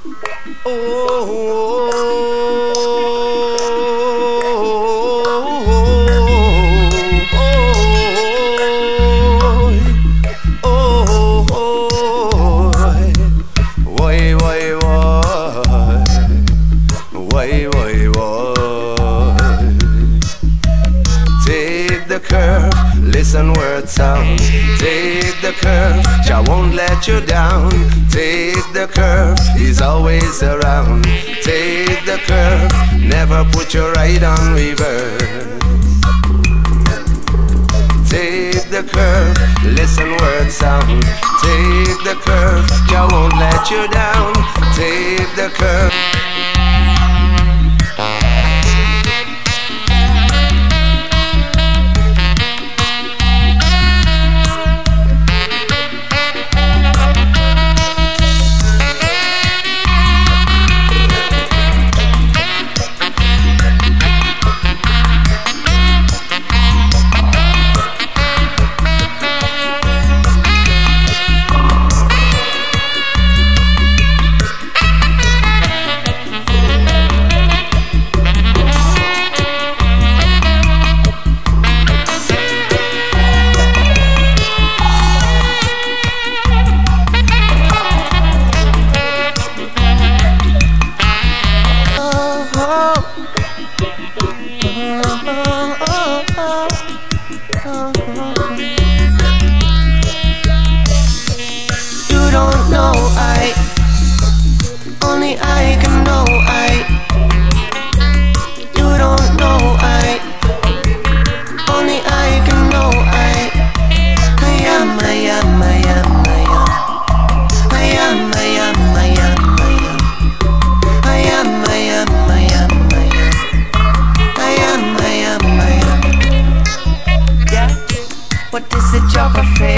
Listen word sound. Take the curve, Jah won't let you down. Take the curve, He's always around. Take the curve, never put your ride on reverse. Take the curve, listen word sound. Take the curve, Jah won't let you down. Take the curve.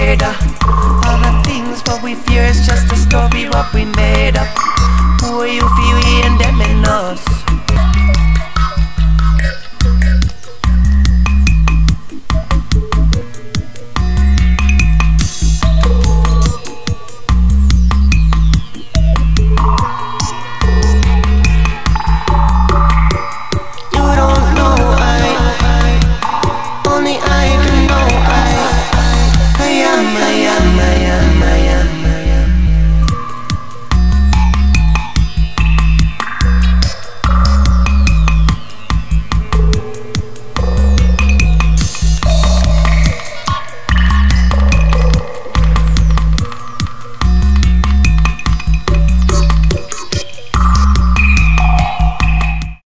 All the things what we fear is just a story what we made up. Who are you